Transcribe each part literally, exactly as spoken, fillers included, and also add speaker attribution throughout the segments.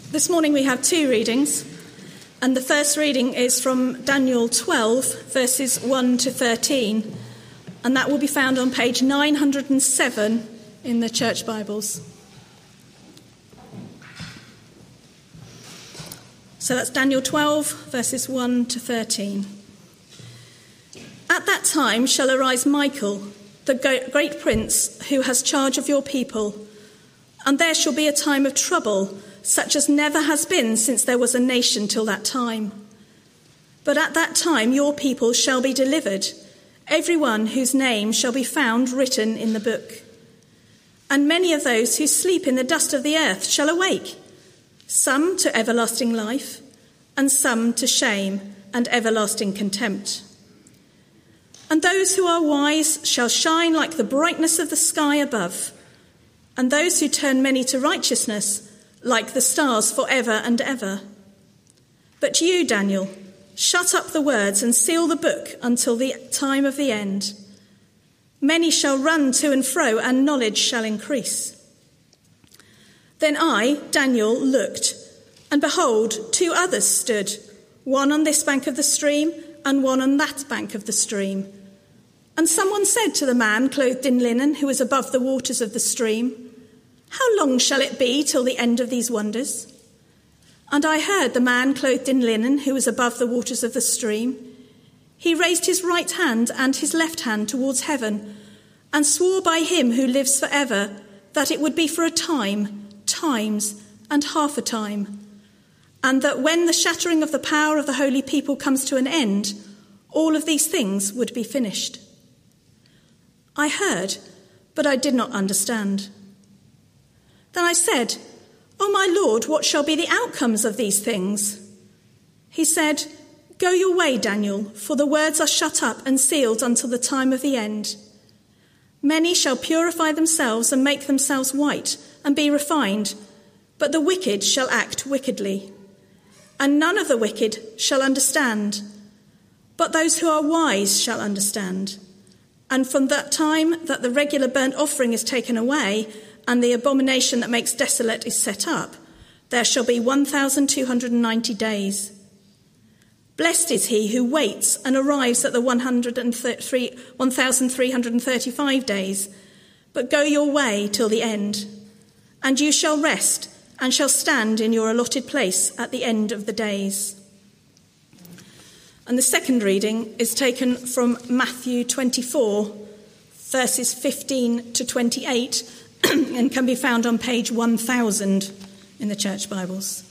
Speaker 1: This morning we have two readings, and the first reading is from Daniel twelve, verses one to thirteen, and that will be found on page nine hundred seven in the Church Bibles. So that's Daniel twelve, verses one to thirteen. At that time shall arise Michael, the great prince who has charge of your people, and there shall be a time of trouble, such as never has been since there was a nation till that time. But at that time your people shall be delivered, every one whose name shall be found written in the book. And many of those who sleep in the dust of the earth shall awake, some to everlasting life, and some to shame and everlasting contempt. And those who are wise shall shine like the brightness of the sky above, and those who turn many to righteousness like the stars forever and ever. But you, Daniel, shut up the words and seal the book until the time of the end. Many shall run to and fro, and knowledge shall increase. Then I, Daniel, looked, and behold, two others stood, one on this bank of the stream, and one on that bank of the stream. And someone said to the man clothed in linen, who was above the waters of the stream, "How long shall it be till the end of these wonders?" And I heard the man clothed in linen, who was above the waters of the stream. He raised his right hand and his left hand towards heaven, and swore by him who lives forever that it would be for a time, times, and half a time, and that when the shattering of the power of the holy people comes to an end, all of these things would be finished. I heard, but I did not understand. Then I said, "O my Lord, what shall be the outcomes of these things?" He said, "Go your way, Daniel, for the words are shut up and sealed until the time of the end. Many shall purify themselves and make themselves white and be refined, but the wicked shall act wickedly. And none of the wicked shall understand, but those who are wise shall understand. And from that time that the regular burnt offering is taken away, and the abomination that makes desolate is set up, there shall be one thousand two hundred ninety days. Blessed is he who waits and arrives at the one thousand three hundred thirty-five days. But go your way till the end, and you shall rest and shall stand in your allotted place at the end of the days." And the second reading is taken from Matthew twenty-four, verses fifteen to twenty-eight, and can be found on page one thousand in the Church Bibles.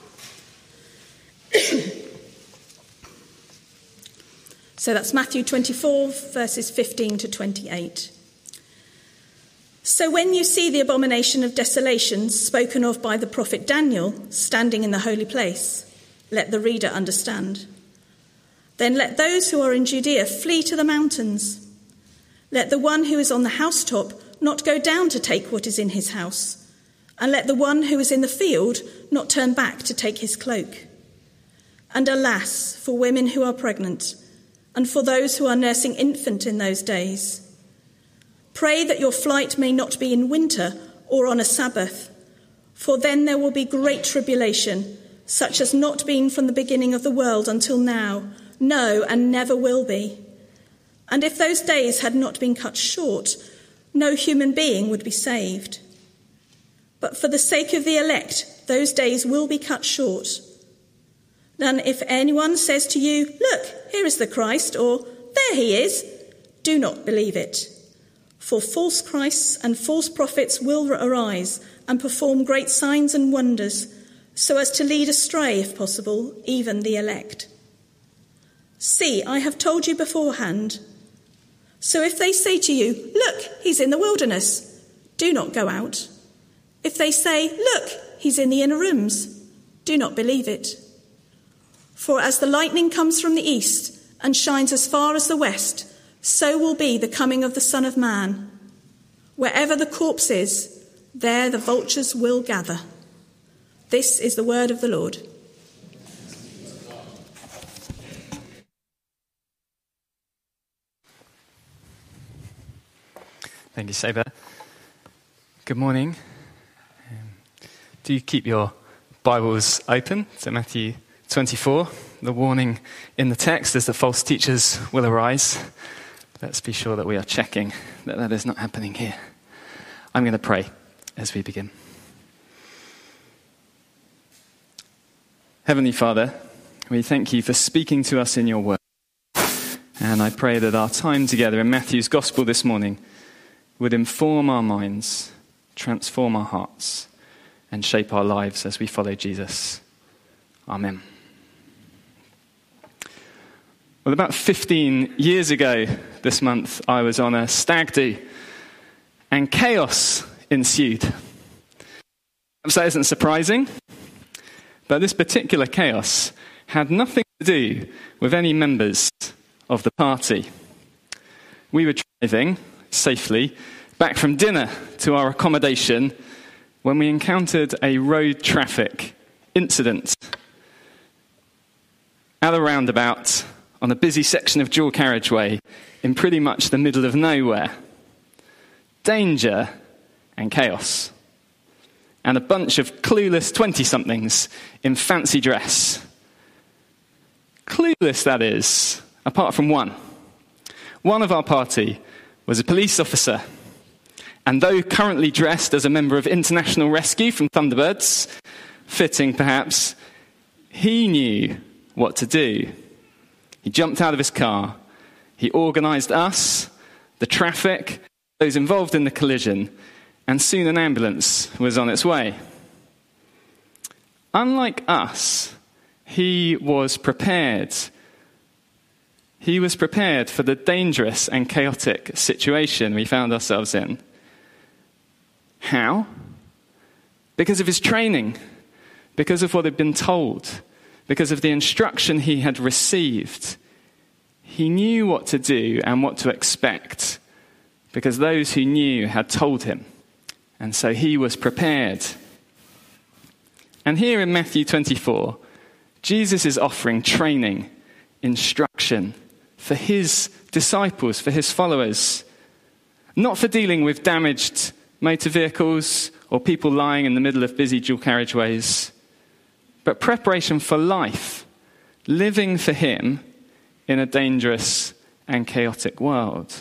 Speaker 1: So that's Matthew twenty-four, verses fifteen to twenty-eight. "So when you see the abomination of desolation spoken of by the prophet Daniel standing in the holy place, let the reader understand. Then let those who are in Judea flee to the mountains. Let the one who is on the housetop not go down to take what is in his house, and let the one who is in the field not turn back to take his cloak. And alas, for women who are pregnant, and for those who are nursing infant in those days. Pray that your flight may not be in winter or on a Sabbath, for then there will be great tribulation, such as not been from the beginning of the world until now, no, and never will be. And if those days had not been cut short, no human being would be saved. But for the sake of the elect, those days will be cut short. Then if anyone says to you, 'Look, here is the Christ,' or 'There he is,' do not believe it. For false Christs and false prophets will arise and perform great signs and wonders, so as to lead astray, if possible, even the elect. See, I have told you beforehand. So if they say to you, 'Look, he's in the wilderness,' do not go out. If they say, 'Look, he's in the inner rooms,' do not believe it. For as the lightning comes from the east and shines as far as the west, so will be the coming of the Son of Man. Wherever the corpse is, there the vultures will gather." This is the word of the Lord.
Speaker 2: Thank you, Saber. Good morning. Um, do keep your Bibles open to Matthew twenty-four. The warning in the text is that false teachers will arise. Let's be sure that we are checking that that is not happening here. I'm going to pray as we begin. Heavenly Father, we thank you for speaking to us in your word. And I pray that our time together in Matthew's Gospel this morning would inform our minds, transform our hearts, and shape our lives as we follow Jesus. Amen. Well, about fifteen years ago this month, I was on a stag do, and chaos ensued. Perhaps that isn't surprising, but this particular chaos had nothing to do with any members of the party. We were driving safely back from dinner to our accommodation when we encountered a road traffic incident. At a roundabout, on a busy section of dual carriageway, in pretty much the middle of nowhere. Danger and chaos. And a bunch of clueless twenty-somethings in fancy dress. Clueless, that is, apart from one. One of our party was a police officer. And though currently dressed as a member of International Rescue from Thunderbirds, fitting perhaps, he knew what to do. He jumped out of his car. He organised us, the traffic, those involved in the collision, and soon an ambulance was on its way. Unlike us, he was prepared. He was prepared for the dangerous and chaotic situation we found ourselves in. How? Because of his training, because of what had been told, because of the instruction he had received. He knew what to do and what to expect, because those who knew had told him, and so he was prepared. And here in Matthew twenty-four, Jesus is offering training, instruction for his disciples, for his followers, not for dealing with damaged motor vehicles or people lying in the middle of busy dual carriageways, but preparation for life, living for him in a dangerous and chaotic world.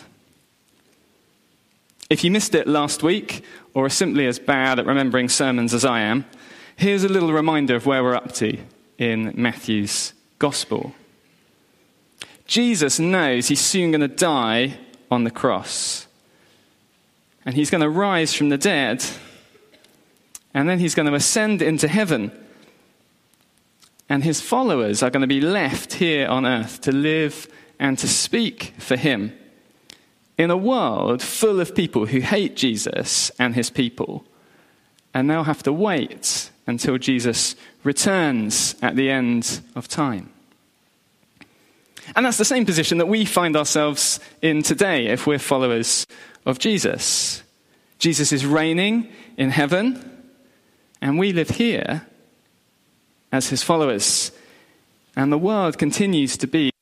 Speaker 2: If you missed it last week, or are simply as bad at remembering sermons as I am, here's a little reminder of where we're up to in Matthew's Gospel. Jesus knows he's soon going to die on the cross. And he's going to rise from the dead. And then he's going to ascend into heaven. And his followers are going to be left here on earth to live and to speak for him in a world full of people who hate Jesus and his people. And they'll have to wait until Jesus returns at the end of time. And that's the same position that we find ourselves in today if we're followers of Jesus. Jesus is reigning in heaven, and we live here as his followers. And the world continues to be.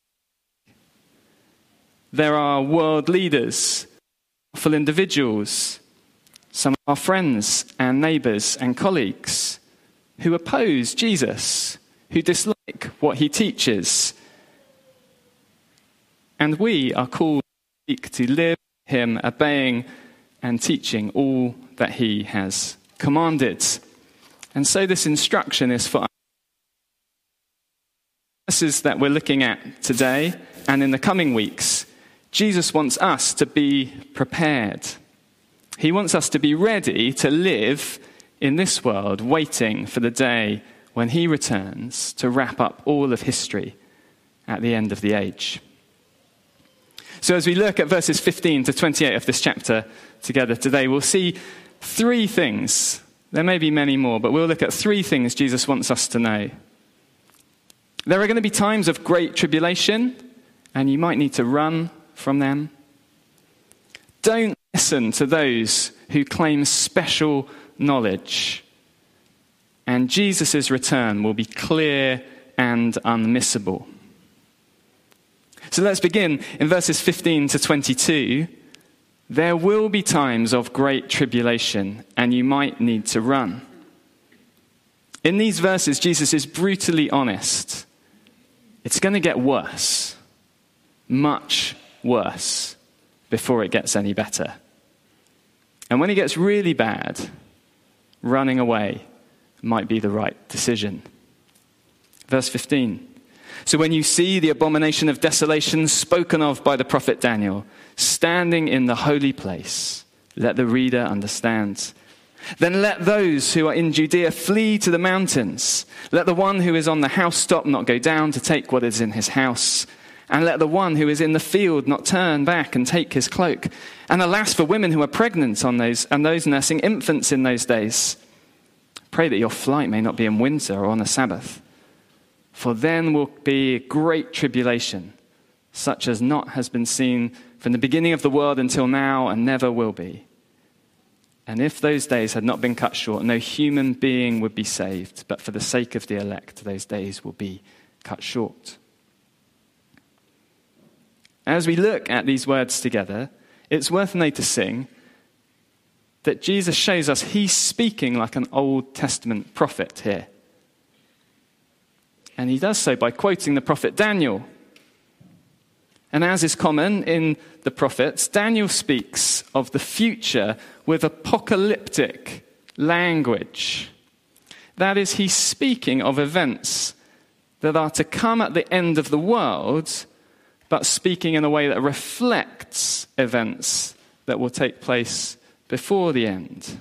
Speaker 2: There are world leaders, powerful individuals, some of our friends and neighbours and colleagues who oppose Jesus, who dislike what he teaches. And we are called to seek to live him, obeying and teaching all that he has commanded. And so this instruction is for us. Verses that we're looking at today and in the coming weeks, Jesus wants us to be prepared. He wants us to be ready to live in this world, waiting for the day when he returns to wrap up all of history at the end of the age. So as we look at verses fifteen to twenty-eight of this chapter together today, we'll see three things. There may be many more, but we'll look at three things Jesus wants us to know. There are going to be times of great tribulation, and you might need to run from them. Don't listen to those who claim special knowledge. And Jesus' return will be clear and unmissable. So let's begin in verses fifteen to twenty-two. There will be times of great tribulation, and you might need to run. In these verses, Jesus is brutally honest. It's going to get worse, much worse, before it gets any better. And when it gets really bad, running away might be the right decision. Verse fifteen. So when you see the abomination of desolation spoken of by the prophet Daniel, standing in the holy place, let the reader understand. Then let those who are in Judea flee to the mountains. Let the one who is on the housetop not go down to take what is in his house. And let the one who is in the field not turn back and take his cloak. And alas for women who are pregnant on those and those nursing infants in those days. Pray that your flight may not be in winter or on a Sabbath. For then will be great tribulation, such as not has been seen from the beginning of the world until now and never will be. And if those days had not been cut short, no human being would be saved, but for the sake of the elect, those days will be cut short. As we look at these words together, it's worth noticing that Jesus shows us he's speaking like an Old Testament prophet here. And he does so by quoting the prophet Daniel. And as is common in the prophets, Daniel speaks of the future with apocalyptic language. That is, he's speaking of events that are to come at the end of the world, but speaking in a way that reflects events that will take place before the end.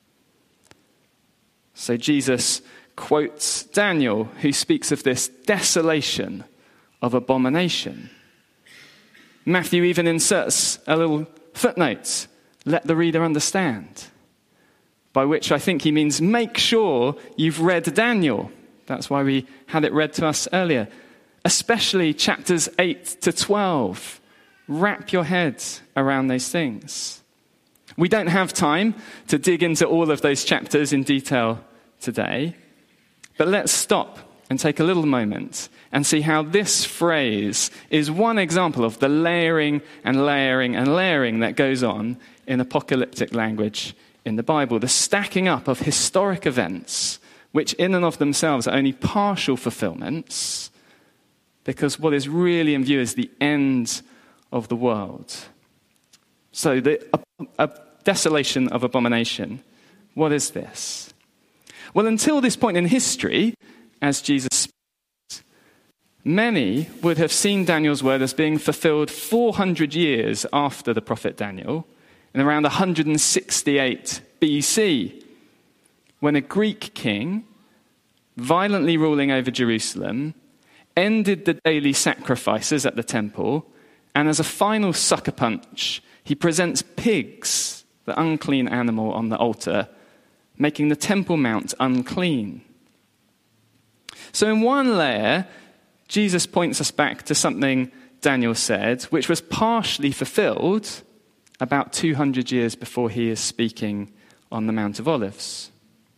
Speaker 2: So Jesus quotes Daniel, who speaks of this desolation of abomination. Matthew even inserts a little footnote, let the reader understand, by which I think he means make sure you've read Daniel. That's why we had it read to us earlier. Especially chapters eight to twelve. Wrap your head around those things. We don't have time to dig into all of those chapters in detail today, but let's stop and take a little moment and see how this phrase is one example of the layering and layering and layering that goes on in apocalyptic language in the Bible. The stacking up of historic events, which in and of themselves are only partial fulfillments, because what is really in view is the end of the world. So the a, a desolation of abomination, what is this? Well, until this point in history, as Jesus speaks, many would have seen Daniel's word as being fulfilled four hundred years after the prophet Daniel, in around one hundred sixty-eight B C, when a Greek king, violently ruling over Jerusalem, ended the daily sacrifices at the temple, and as a final sucker punch, he presents pigs, the unclean animal, on the altar, making the Temple Mount unclean. So in one layer, Jesus points us back to something Daniel said, which was partially fulfilled about two hundred years before he is speaking on the Mount of Olives.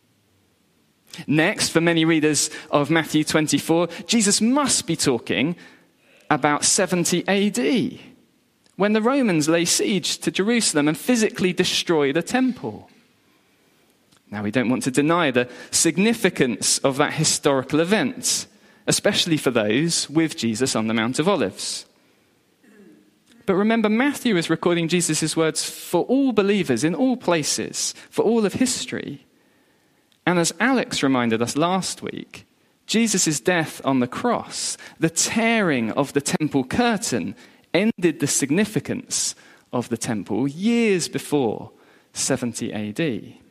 Speaker 2: Next, for many readers of Matthew twenty-four, Jesus must be talking about seventy A D, when the Romans lay siege to Jerusalem and physically destroy the temple. Now, we don't want to deny the significance of that historical event, especially for those with Jesus on the Mount of Olives. But remember, Matthew is recording Jesus' words for all believers in all places, for all of history. And as Alex reminded us last week, Jesus' death on the cross, the tearing of the temple curtain, ended the significance of the temple years before seventy A D.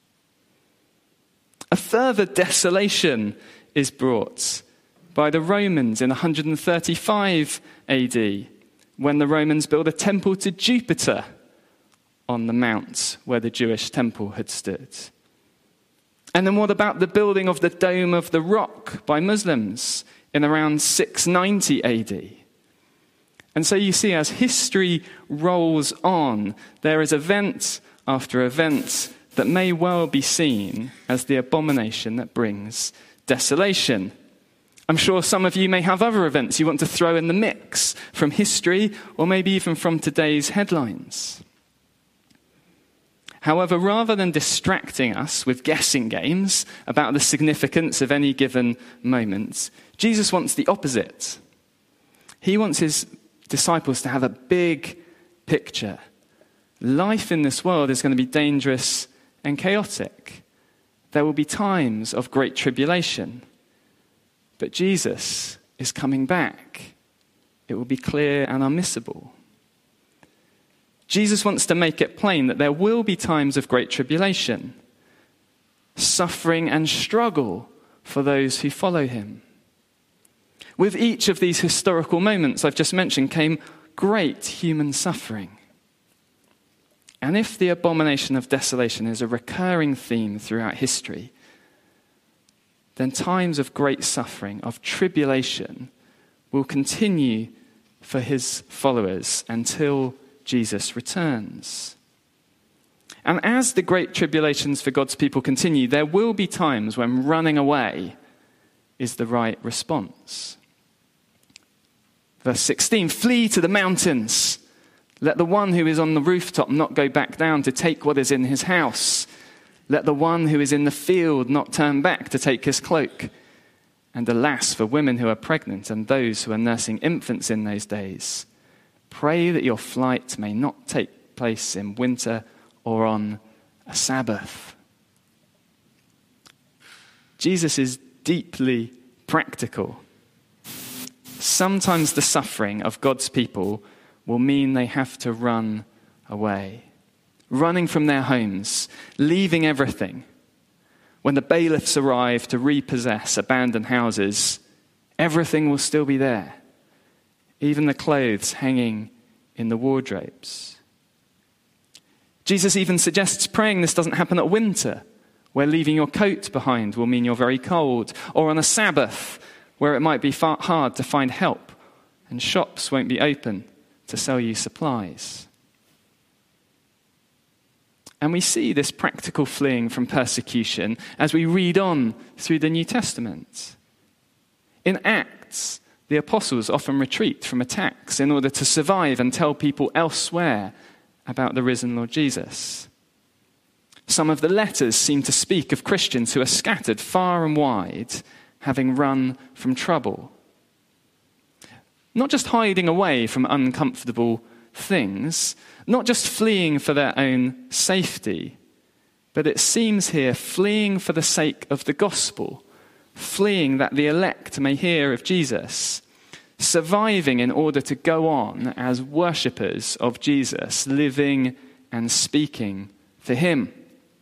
Speaker 2: A further desolation is brought by the Romans in one hundred thirty-five A D, when the Romans built a temple to Jupiter on the mount where the Jewish temple had stood. And then what about the building of the Dome of the Rock by Muslims in around six ninety A D? And so you see, as history rolls on, there is event after event that may well be seen as the abomination that brings desolation. I'm sure some of you may have other events you want to throw in the mix from history, or maybe even from today's headlines. However, rather than distracting us with guessing games about the significance of any given moment, Jesus wants the opposite. He wants his disciples to have a big picture. Life in this world is going to be dangerous and chaotic. There will be times of great tribulation. But Jesus is coming back. It will be clear and unmissable. Jesus wants to make it plain that there will be times of great tribulation, suffering and struggle for those who follow him. With each of these historical moments I've just mentioned came great human suffering. And if the abomination of desolation is a recurring theme throughout history, then times of great suffering, of tribulation, will continue for his followers until Jesus returns. And as the great tribulations for God's people continue, there will be times when running away is the right response. Verse sixteen, flee to the mountains. Let the one who is on the rooftop not go back down to take what is in his house. Let the one who is in the field not turn back to take his cloak. And alas, for women who are pregnant and those who are nursing infants in those days, pray that your flight may not take place in winter or on a Sabbath. Jesus is deeply practical. Sometimes the suffering of God's people will mean they have to run away, running from their homes, leaving everything. When the bailiffs arrive to repossess abandoned houses, everything will still be there, even the clothes hanging in the wardrobes. Jesus even suggests praying this doesn't happen at winter, where leaving your coat behind will mean you're very cold, or on a Sabbath, where it might be far hard to find help and shops won't be open to sell you supplies. And we see this practical fleeing from persecution as we read on through the New Testament. In Acts, the apostles often retreat from attacks in order to survive and tell people elsewhere about the risen Lord Jesus. Some of the letters seem to speak of Christians who are scattered far and wide, having run from trouble. Not just hiding away from uncomfortable things, not just fleeing for their own safety, but it seems here fleeing for the sake of the gospel, fleeing that the elect may hear of Jesus, surviving in order to go on as worshippers of Jesus, living and speaking for him.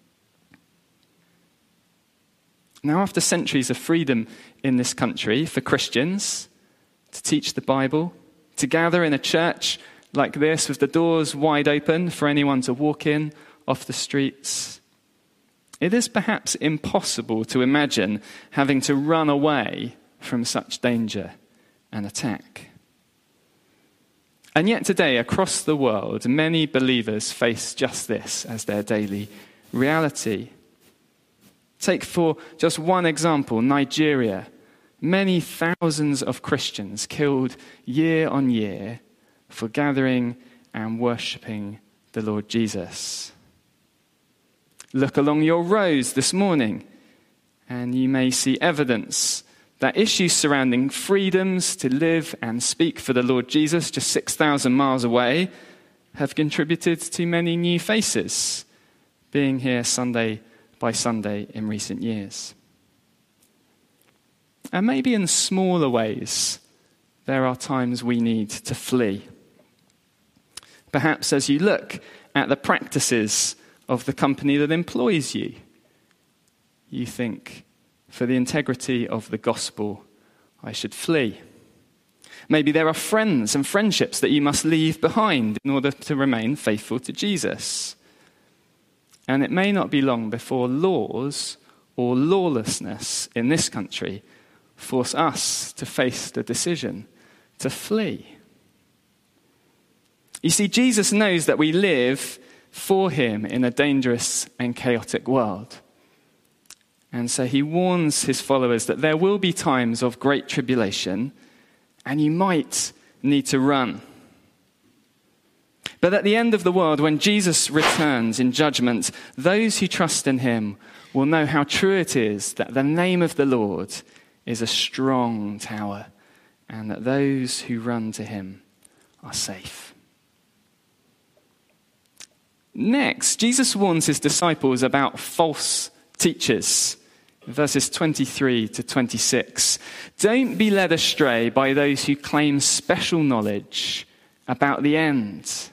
Speaker 2: Now, after centuries of freedom in this country for Christians to teach the Bible, to gather in a church like this with the doors wide open for anyone to walk in off the streets, it is perhaps impossible to imagine having to run away from such danger and attack. And yet today, across the world, many believers face just this as their daily reality. Take for just one example, Nigeria. Many thousands of Christians killed year on year for gathering and worshipping the Lord Jesus. Look along your roads this morning, and you may see evidence that issues surrounding freedoms to live and speak for the Lord Jesus just six thousand miles away have contributed to many new faces being here Sunday by Sunday in recent years. And maybe in smaller ways, there are times we need to flee. Perhaps as you look at the practices of the company that employs you, you think, for the integrity of the gospel, I should flee. Maybe there are friends and friendships that you must leave behind in order to remain faithful to Jesus. And it may not be long before laws or lawlessness in this country force us to face the decision to flee. You see, Jesus knows that we live for him in a dangerous and chaotic world. And so he warns his followers that there will be times of great tribulation, and you might need to run. But at the end of the world, when Jesus returns in judgment, those who trust in him will know how true it is that the name of the Lord is a strong tower, and that those who run to him are safe. Next, Jesus warns his disciples about false teachers. Verses twenty-three to twenty-six. Don't be led astray by those who claim special knowledge about the end.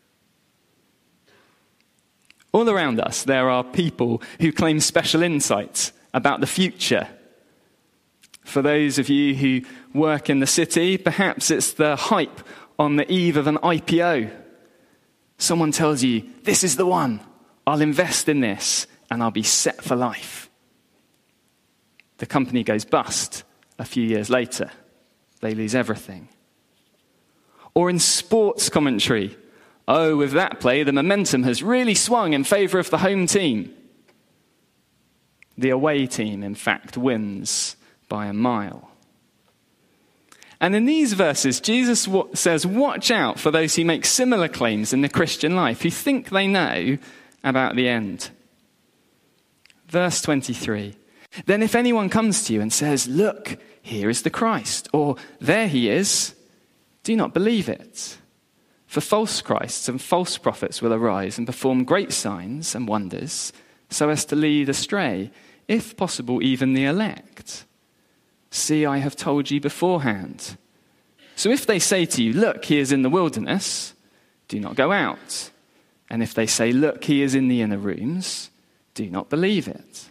Speaker 2: All around us, there are people who claim special insight about the future. For those of you who work in the city, perhaps it's the hype on the eve of an I P O. Someone tells you, this is the one. I'll invest in this and I'll be set for life. The company goes bust a few years later. They lose everything. Or in sports commentary, oh, with that play, the momentum has really swung in favour of the home team. The away team, in fact, wins by a mile. And in these verses, Jesus says, watch out for those who make similar claims in the Christian life, who think they know about the end. Verse twenty-three. Then if anyone comes to you and says, look, here is the Christ, or there he is, do not believe it. For false Christs and false prophets will arise and perform great signs and wonders, so as to lead astray, if possible, even the elect. See, I have told you beforehand. So if they say to you, look, he is in the wilderness, do not go out. And if they say, look, he is in the inner rooms, do not believe it.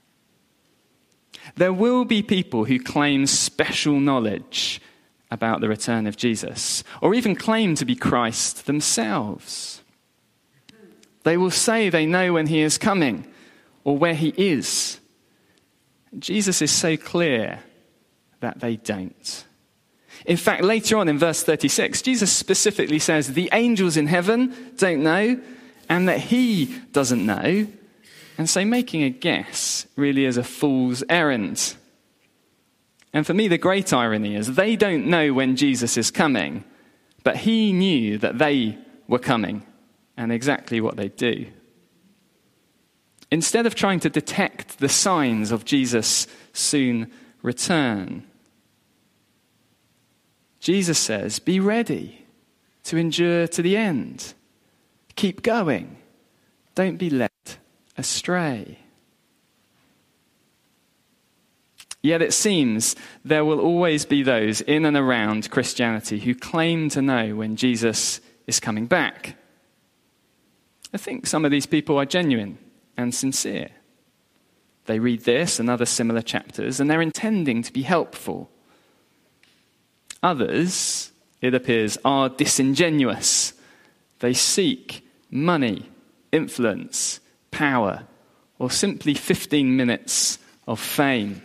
Speaker 2: There will be people who claim special knowledge about the return of Jesus, or even claim to be Christ themselves. They will say they know when he is coming, or where he is. Jesus is so clear that they don't. In fact, later on in verse thirty-six, Jesus specifically says the angels in heaven don't know, and that he doesn't know. And so making a guess really is a fool's errand. And for me, the great irony is they don't know when Jesus is coming, but he knew that they were coming and exactly what they'd do. Instead of trying to detect the signs of Jesus' soon return, Jesus says, be ready to endure to the end. Keep going. Don't be led astray. Yet it seems there will always be those in and around Christianity who claim to know when Jesus is coming back. I think some of these people are genuine and sincere. They read this and other similar chapters, and they're intending to be helpful. Others, it appears, are disingenuous. They seek money, influence, power, or simply fifteen minutes of fame.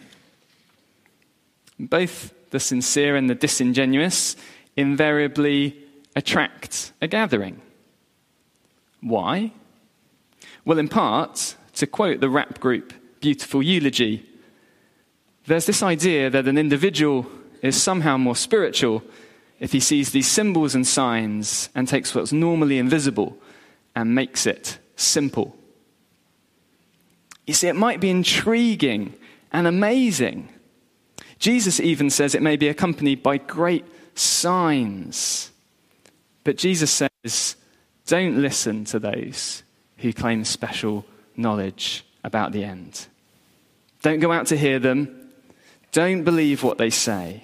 Speaker 2: Both the sincere and the disingenuous invariably attract a gathering. Why? Well, in part, to quote the rap group Beautiful Eulogy, there's this idea that an individual is somehow more spiritual if he sees these symbols and signs and takes what's normally invisible and makes it simple. You see, it might be intriguing and amazing. Jesus even says it may be accompanied by great signs. But Jesus says, don't listen to those who claim special knowledge about the end. Don't go out to hear them. Don't believe what they say.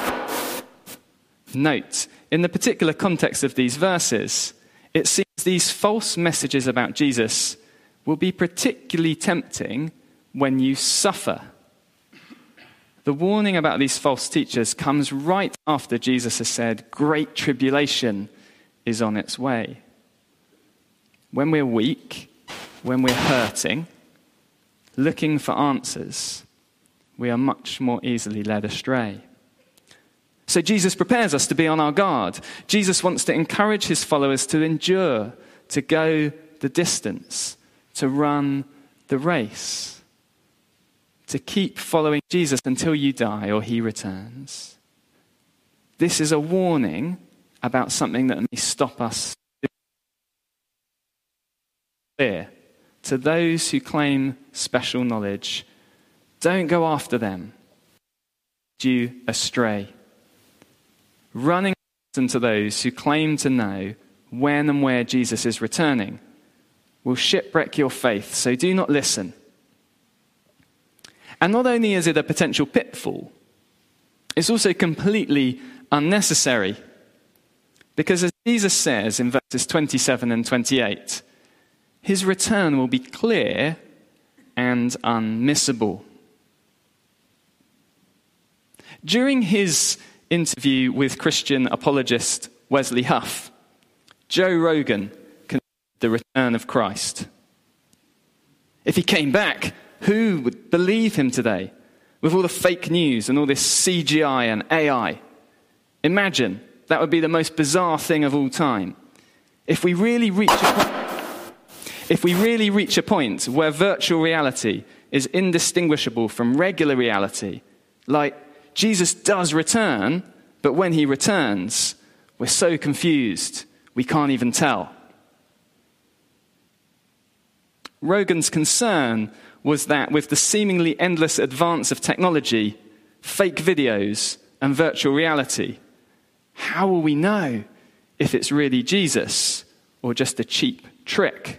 Speaker 2: Note, in the particular context of these verses, it seems these false messages about Jesus will be particularly tempting when you suffer. The warning about these false teachers comes right after Jesus has said, great tribulation is on its way. When we're weak, when we're hurting, looking for answers, we are much more easily led astray. So Jesus prepares us to be on our guard. Jesus wants to encourage his followers to endure, to go the distance, to run the race, to keep following Jesus until you die or he returns. This is a warning about something that may stop us. clear. To those who claim special knowledge, don't go after them. You astray. Running to those who claim to know when and where Jesus is returning will shipwreck your faith, so do not listen. And not only is it a potential pitfall, it's also completely unnecessary. Because as Jesus says in verses twenty-seven and twenty-eight, his return will be clear and unmissable. During his interview with Christian apologist Wesley Huff, Joe Rogan considered the return of Christ. If he came back, who would believe him today? With all the fake news and all this C G I and A I. Imagine, that would be the most bizarre thing of all time. If we really reach a point, if we really reach a point where virtual reality is indistinguishable from regular reality, like Jesus does return, but when he returns, we're so confused, we can't even tell. Rogan's concern was that with the seemingly endless advance of technology, fake videos, and virtual reality, how will we know if it's really Jesus or just a cheap trick?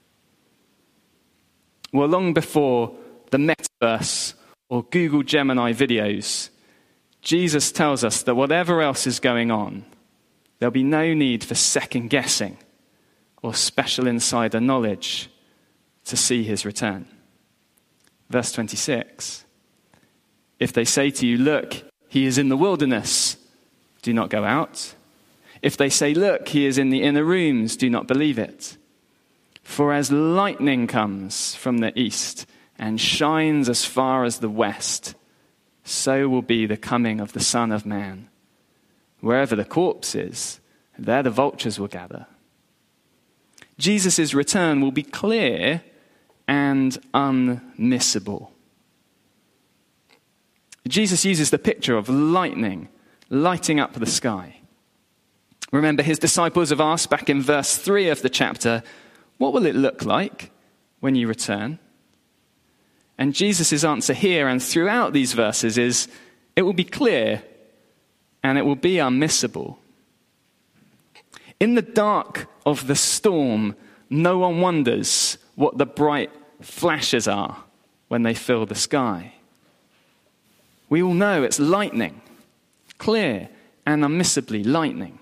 Speaker 2: Well, long before the metaverse or Google Gemini videos, Jesus tells us that whatever else is going on, there'll be no need for second guessing or special insider knowledge to see his return. Verse twenty-six, if they say to you, look, he is in the wilderness, do not go out. If they say, look, he is in the inner rooms, do not believe it. For as lightning comes from the east and shines as far as the west, so will be the coming of the Son of Man. Wherever the corpse is, there the vultures will gather. Jesus' return will be clear and unmissable. Jesus uses the picture of lightning lighting up the sky. Remember, his disciples have asked back in verse three of the chapter, what will it look like when you return? And Jesus' answer here and throughout these verses is, it will be clear and it will be unmissable. In the dark of the storm, no one wonders what the bright flashes are when they fill the sky. We all know it's lightning, clear and unmissably lightning.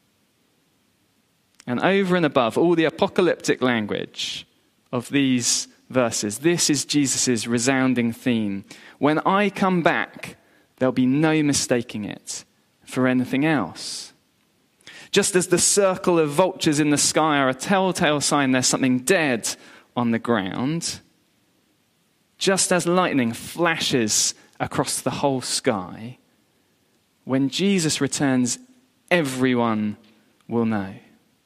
Speaker 2: And over and above all the apocalyptic language of these verses, this is Jesus' resounding theme. When I come back, there'll be no mistaking it for anything else. Just as the circle of vultures in the sky are a telltale sign there's something dead on the ground, just as lightning flashes across the whole sky, when Jesus returns, everyone will know.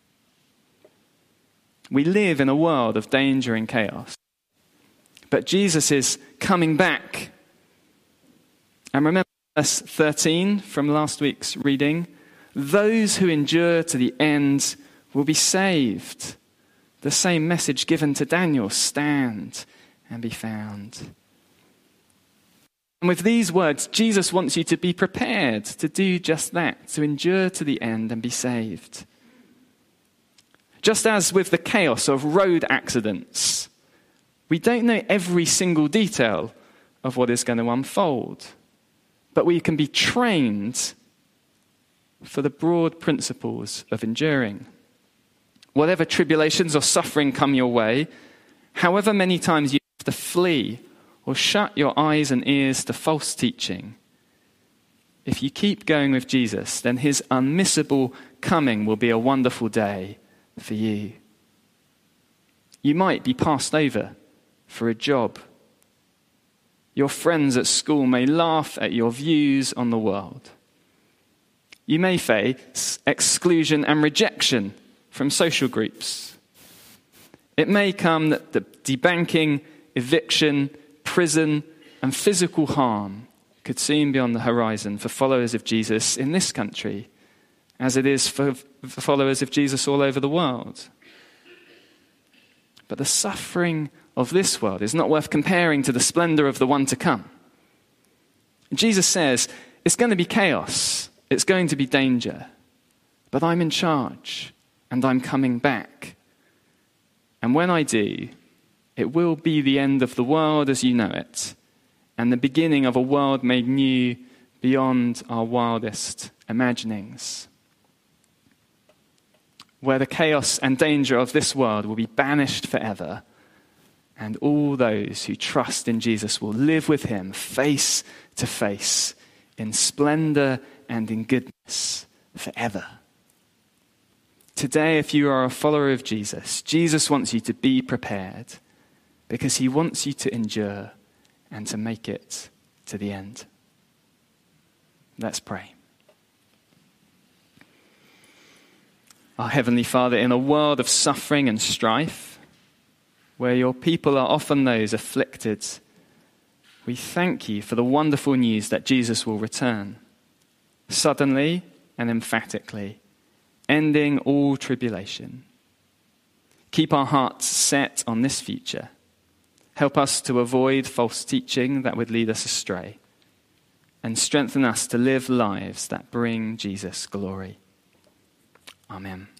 Speaker 2: We live in a world of danger and chaos, but Jesus is coming back. And remember verse thirteen from last week's reading, those who endure to the end will be saved. The same message given to Daniel, stand and be found. And with these words, Jesus wants you to be prepared to do just that, to endure to the end and be saved. Just as with the chaos of road accidents, we don't know every single detail of what is going to unfold, but we can be trained for the broad principles of enduring. Whatever tribulations or suffering come your way, however many times you have to flee or shut your eyes and ears to false teaching, if you keep going with Jesus, then his unmissable coming will be a wonderful day for you. You might be passed over for a job. Your friends at school may laugh at your views on the world. You may face exclusion and rejection from social groups. It may come that the debanking, eviction, prison, and physical harm could soon be on the horizon for followers of Jesus in this country, as it is for followers of Jesus all over the world. But the suffering of this world is not worth comparing to the splendor of the one to come. Jesus says, it's going to be chaos. It's going to be danger. But I'm in charge, and I'm coming back. And when I do, it will be the end of the world as you know it, and the beginning of a world made new beyond our wildest imaginings, where the chaos and danger of this world will be banished forever, and all those who trust in Jesus will live with him face to face in splendor and in goodness forever. Today, if you are a follower of Jesus, Jesus wants you to be prepared because he wants you to endure and to make it to the end. Let's pray. Our Heavenly Father, in a world of suffering and strife, where your people are often those afflicted, we thank you for the wonderful news that Jesus will return, suddenly and emphatically, ending all tribulation. Keep our hearts set on this future. Help us to avoid false teaching that would lead us astray, and strengthen us to live lives that bring Jesus glory. Amen.